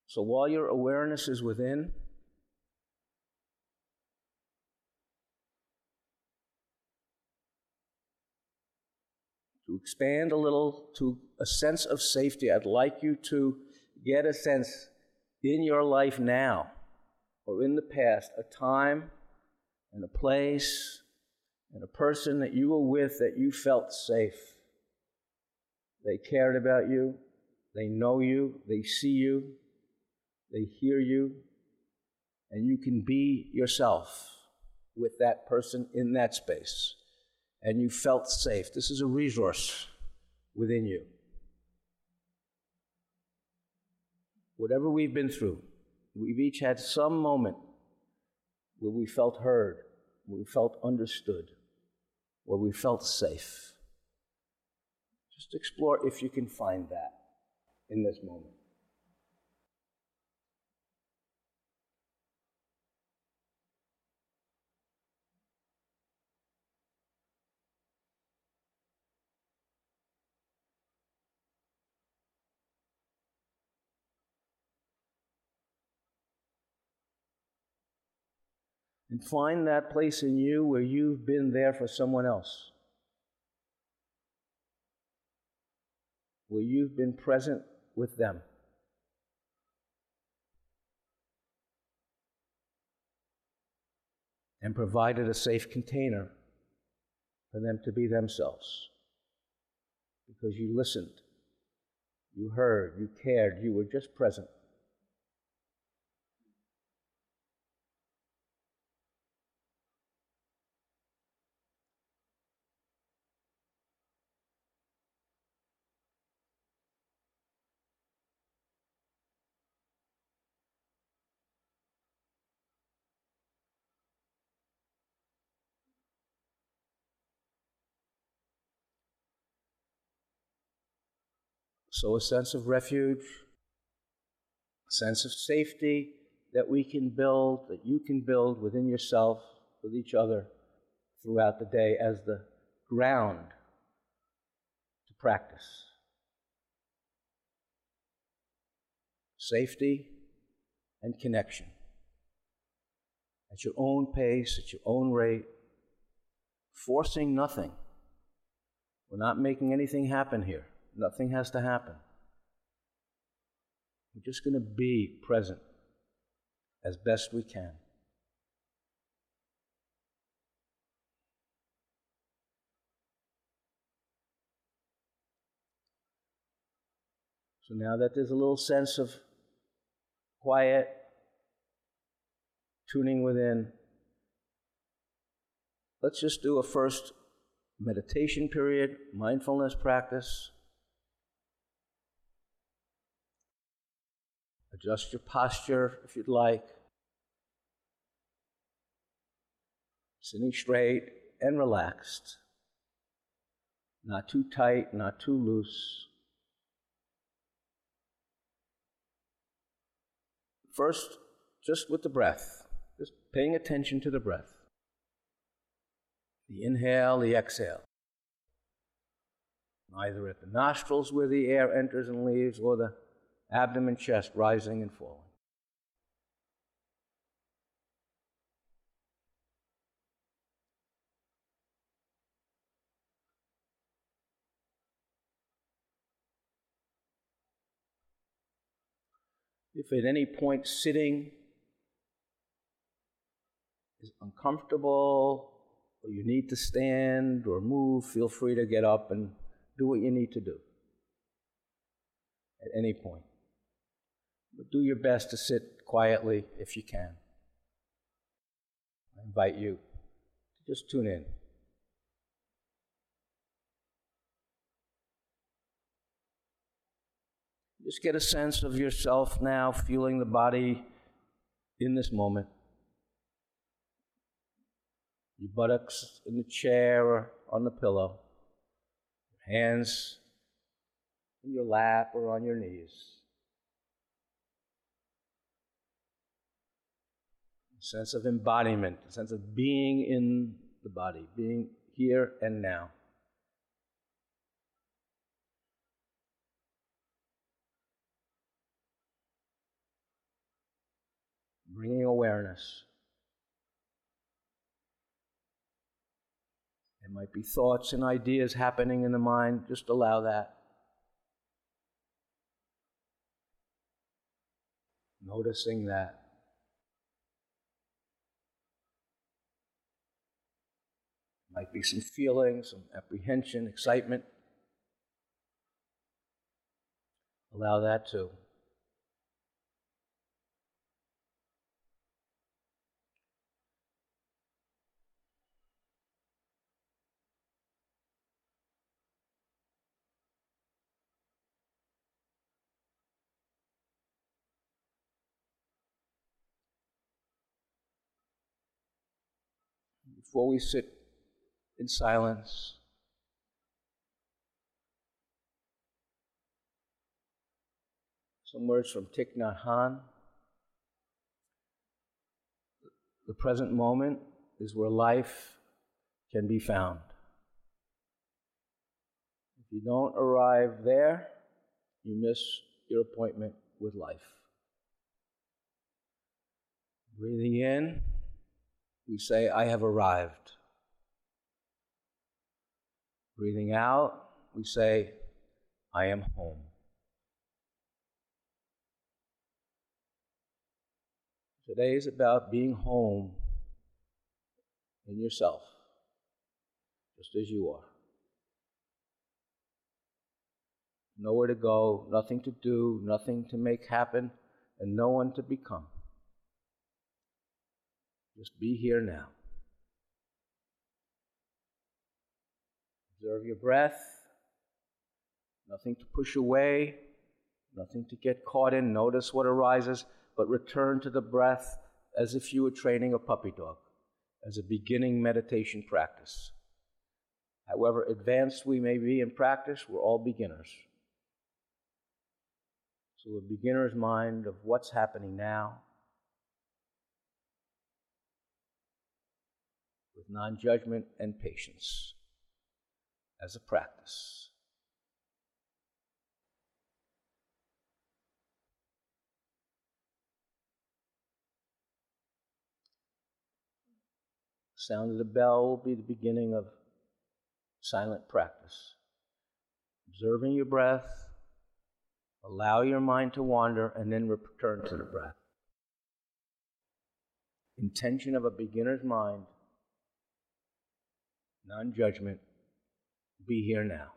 So while your awareness is within, to expand a little to a sense of safety, I'd like you to get a sense in your life now or in the past, a time and a place and a person that you were with that you felt safe. They cared about you, they know you, they see you, they hear you, and you can be yourself with that person in that space. And you felt safe. This is a resource within you. Whatever we've been through, we've each had some moment where we felt heard, where we felt understood, where we felt safe. Just explore if you can find that in this moment. And find that place in you where you've been there for someone else, where you've been present with them. And provided a safe container for them to be themselves. Because you listened, you heard, you cared, you were just present. So a sense of refuge, a sense of safety that we can build, that you can build within yourself, with each other throughout the day as the ground to practice. Safety and connection. At your own pace, at your own rate, forcing nothing. We're not making anything happen here. Nothing has to happen. We're just going to be present as best we can. So now that there's a little sense of quiet, tuning within, let's just do a first meditation period, mindfulness practice. Adjust your posture if you'd like. Sitting straight and relaxed. Not too tight, not too loose. First, just with the breath. Just paying attention to the breath. The inhale, the exhale. Either at the nostrils where the air enters and leaves, or the abdomen, chest rising and falling. If at any point sitting is uncomfortable, or you need to stand or move, feel free to get up and do what you need to do at any point. But do your best to sit quietly if you can. I invite you to just tune in. Just get a sense of yourself now, feeling the body in this moment. Your buttocks in the chair or on the pillow. Your hands in your lap or on your knees. A sense of embodiment, a sense of being in the body, being here and now. bringing awareness. There might be thoughts and ideas happening in the mind. Just allow that. Noticing that. Might be some feeling, some apprehension, excitement. Allow that too. Before we sit in silence, some words from Thich Nhat Hanh. The present moment is where life can be found. If you don't arrive there, you miss your appointment with life. Breathing in, we say, I have arrived. Breathing out, we say, I am home. Today is about being home in yourself, just as you are. Nowhere to go, nothing to do, nothing to make happen, and no one to become. Just be here now. Observe your breath. Nothing to push away, nothing to get caught in. Notice what arises, but return to the breath as if you were training a puppy dog, as a beginning meditation practice. However advanced we may be in practice, we're all beginners. So a beginner's mind of what's happening now, with non-judgment and patience as a practice. Sound of the bell will be the beginning of silent practice. Observing your breath, allow your mind to wander, and then return to the breath. Intention of a beginner's mind, non-judgment, be here now.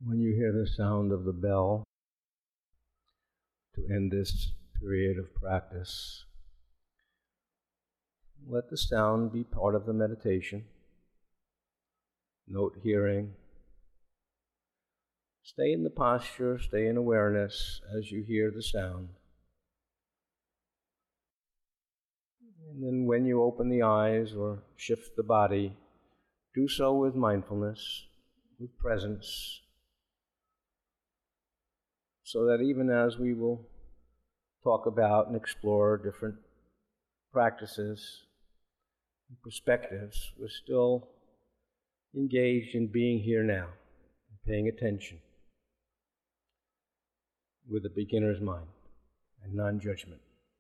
when you hear the sound of the bell to end this period of practice, let the sound be part of the meditation. Note hearing. Stay in the posture, stay in awareness as you hear the sound. And then when you open the eyes or shift the body, do so with mindfulness, with presence, so that even as we will talk about and explore different practices and perspectives, we're still engaged in being here now, and paying attention with a beginner's mind and non-judgment.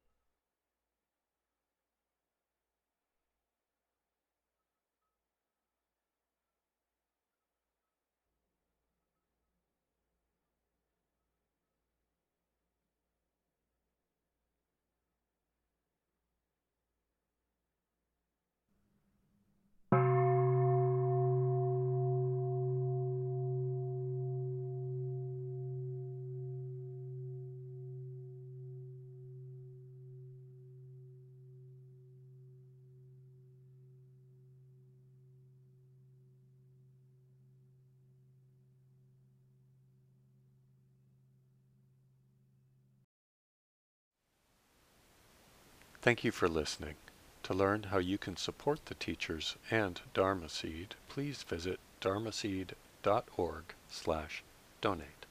Thank you for listening. To learn how you can support the teachers and Dharma Seed, please visit dharmaseed.org/donate.